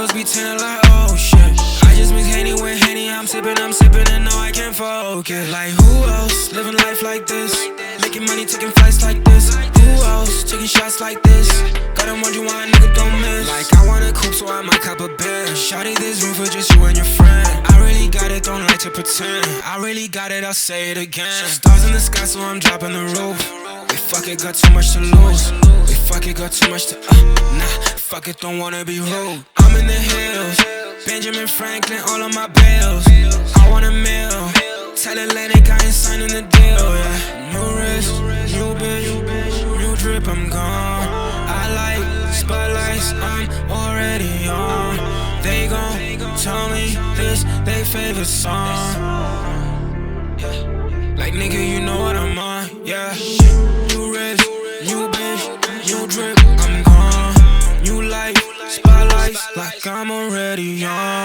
bottles be tinted like, oh shit. I just mix Henny with Henny, I'm sipping, and no, I can't focus. Like, who else living life like this? Making money, taking flights like this. Who else taking shots like this? Gotta wonder why a nigga don't miss. Like, I want a coupe, so I might cop a Benz. Shawty, this room for just you and your friend. I really got it, don't like to pretend. I really got it, I'll say it again. Stars in the sky, so I'm dropping the roof. We fuck it, got too much to lose. We fuck it, got too much to fuck it, don't wanna be rude. I'm in the hills, Benjamin Franklin, all of my bills. I want a meal, tell Atlantic I ain't signing the deal, yeah. New wrist, new bitch, new drip, I'm gone. I like spotlights, I'm already on. They gon' tell me this they favorite song. Like, nigga, you know what I'm on, yeah. New wrist, new bitch, new drip, I'm gone. New life, spotlights, like I'm already on.